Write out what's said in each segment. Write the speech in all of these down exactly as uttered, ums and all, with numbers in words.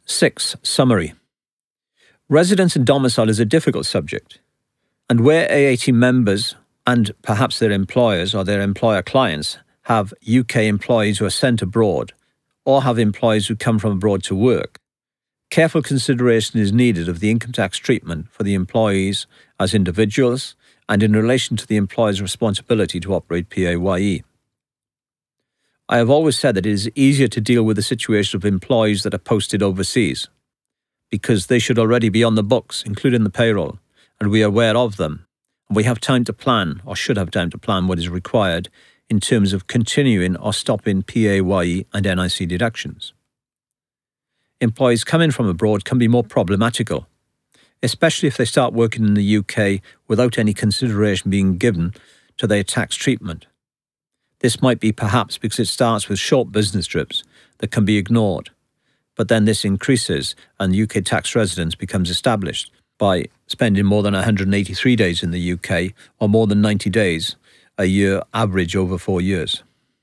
six. Summary. Residence and domicile is a difficult subject, and where A A T members and perhaps their employers or their employer clients have U K employees who are sent abroad or have employees who come from abroad to work, careful consideration is needed of the income tax treatment for the employees as individuals and in relation to the employer's responsibility to operate P A Y E. I have always said that it is easier to deal with the situation of employees that are posted overseas, because they should already be on the books, including the payroll, and we are aware of them, and we have time to plan, or should have time to plan, what is required in terms of continuing or stopping P A Y E and N I C deductions. Employees coming from abroad can be more problematical, especially if they start working in the U K without any consideration being given to their tax treatment. This might be perhaps because it starts with short business trips that can be ignored, but then this increases and U K tax residence becomes established by spending more than one hundred eighty-three days in the U K or more than ninety days a year, average over four years.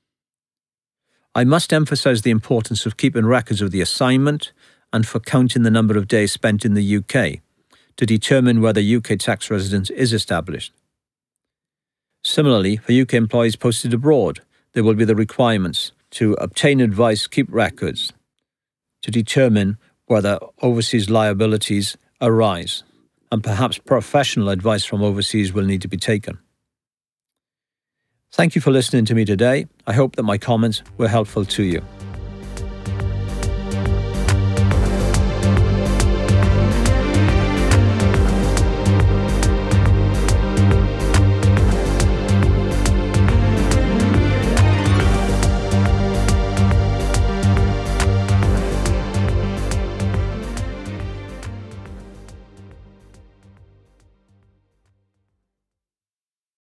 I must emphasise the importance of keeping records of the assignment and for counting the number of days spent in the U K to determine whether U K tax residence is established. Similarly, for U K employees posted abroad, there will be the requirements to obtain advice, keep records, to determine whether overseas liabilities arise, and perhaps professional advice from overseas will need to be taken. Thank you for listening to me today. I hope that my comments were helpful to you.